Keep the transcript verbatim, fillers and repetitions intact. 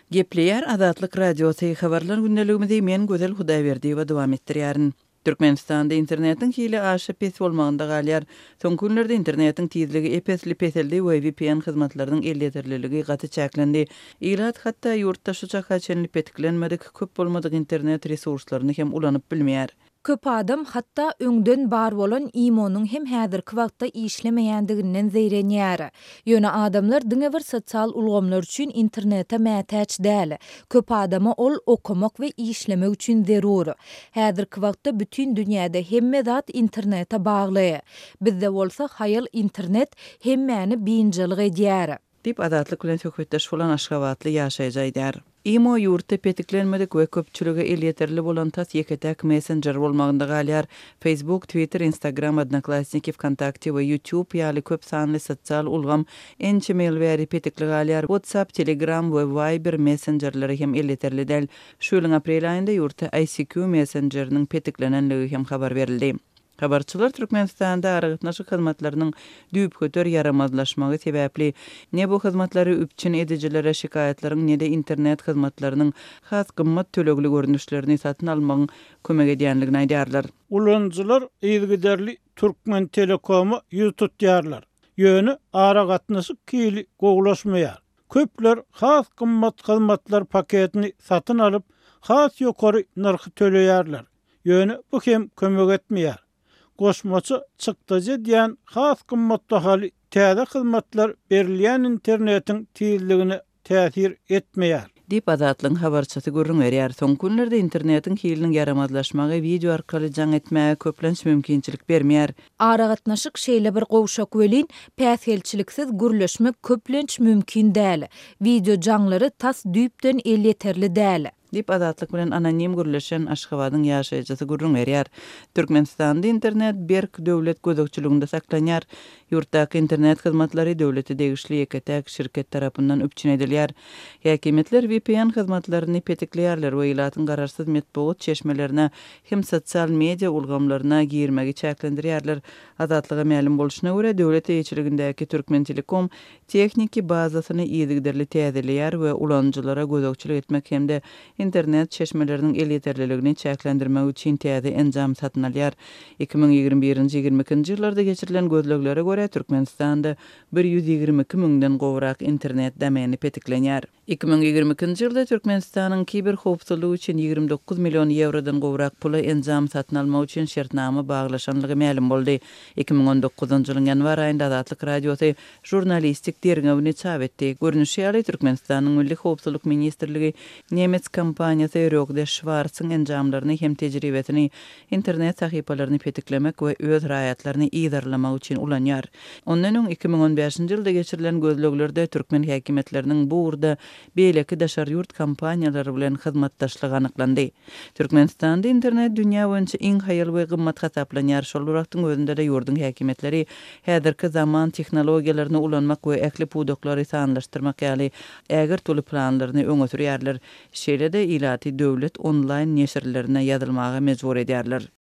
Gepleyer Azatlyk Radiosu habarlar gündeligimizde men Gözel Hudaýberdi we dowam etdirýärin. Türkmenistanda internetiň hili aşyp pes bolmagynda galýar. Soň günlerde internetiň tizligi epesli peseldi we V P N hyzmatlarynyň elleterliligi gaty çäklendi. Ilat hatda ýurtda şu çaka çenli petiklenmedik, köp bolmadyk internet resurslaryny hem ulanyp bilmeýär. Köp adam hatta öňden bar bolan imonyň hem häzirki wagtda işlemeýändiginden zeýrenýär. Ýöne adamlar diňe bir sosial ulgamlar üçin internete mätäç däl. Köp adama ol okumak we işlemek üçin zerur. Häzirki wagtda bütün dünýäde hemme zat internete bagly. Bizde bolsa haýal internet hemmeni biňjilik edýär. Dip adatlyk bilen söhbetdeş bolan Aşgabatly ýaşaýjydar. Imo ýurtda petiklenmedik we köpçüligi el ýeterli bolan tas ýeketäk messenger bolmagynda galýar. Facebook, Twitter, Instagram, Odnoklassniki, Vkontakte we YouTube ýaly köp sanly sosial ulgam ençe mail we petikli galýar. WhatsApp, Telegram we Viber messengerleri hem el ýeterli däl. Şu ýylyň aprel aýynda ýurtda I C Q messengeriniň petiklenenligi hem habar berildi. Habarçylar Türkmenistanda aragytnaşyk hyzmatlarynyň düýp köter yaramazlaşmagy sebäpli ne bu hyzmatlary üpçün edijilere şikaýetlaryň ne de internet hyzmatlarynyň has gymmat tölegli görnüşlerini satyn almagyň kömek edýänligini aýdýarlar. Ulanjylar ýygyderli Türkmen Telekomu ýüz tutýarlar. Ýöne aragatnaşyk kili gowlaşmaýar. Köpler has gymmat hyzmatlar paketini satyn alyp has ýokary narhy töleýärler. Ýöne bu hem kömek etmeýär. Goşmaçy çykdyjy diýen has gymmatda hali täze hyzmatlar berilýän internetiň tizligine täsir etmeýär. Dip adatlyň habarçysy görüň berýär. Soň günlerde internetiň hiliniň yaramazlaşmagy video arkaly jaň etmäge köplenç mümkinçilik bermeýär. Aragatnaşyk şeýle bir gowşak welin päsgelçiliksiz gürleşmek köplenç mümkin däl. Video jaňlary tas düýpden el ýeterli däl. Dip adatlyk bilen anonim gürleşen Aşgabatyň ýaşaýjysy görüň berýär. Türkmenistanda internet berk döwlet gözegçiliginde saklanýar. Ýurtdaky internet hyzmatlary döwleti degişli ýeketäk şirket tarapyndan üpçün edilýär. Häkimetler V P N hyzmatlaryny petikleýärler we ýylatyň gararsyz medeniýet çeşmelerine hem sosial media ulgamlaryna girmegi çäklendirýärler. Adatlyga ma'lum bolşuna görä döwlet ýetirligindäki Türkmen Telekom tekniki bazasyny ýygyderli täzelýär we ulanjylara gözegçilik etmek hemde internet çeşmeleriniň el ýeterliligini çäklendirmek üçin täze enjam satyn alýar. iki ming ýigirme birinji ýigirme ikinji ýyllarda geçirilen gözleglere görä Türkmenistanda bir ýüz ýigirme iki miňden gowrak internet domeni petiklenýär. iki ming ýigirme ikinji ýylda Türkmenistanyň kiber howpsuzlygy üçin ýigirme dokuz million ýewrodan gowrak pula enjam satyn almak üçin şertnama baglaşanlygy ma'lum boldy. iki ming on dokuzunji ýylyň ýanwar aýynda Azatlyk Radiosu jurnalistik dergäwini çap etdi. Görnüşe ýaly Türkmenistanyň Milli Howpsuzlyk Ministrligi Nemes kompaniýasy Rögde Schwarzyň enjamlaryny hem tejribesini internet sahypalaryny petiklemek we öz raýatlaryny ýydarlamak üçin ulanýar. Ondan öň iki ming on beşinji ýylda geçirilen gözleglerde türkmen häkimetleriniň bu urda beýleki daşar ýurt kompaniýalary bilen hyzmatdaşlygy anyklandy. Türkmenistanda internet dünýä boýunça iň haýal we gymmat hasaplanýar. Şol wagtyň özünde de ýurdun häkimetleri häzirki zaman tehnologiýalaryna ulanmak we ekli pudoklary sanlaşdyrmak ýaly ägir tuly planlaryny öňe sürýärler. Şeýle-de ilaty döwlet online neşirlerine ýazylmaga mejbur edýärler.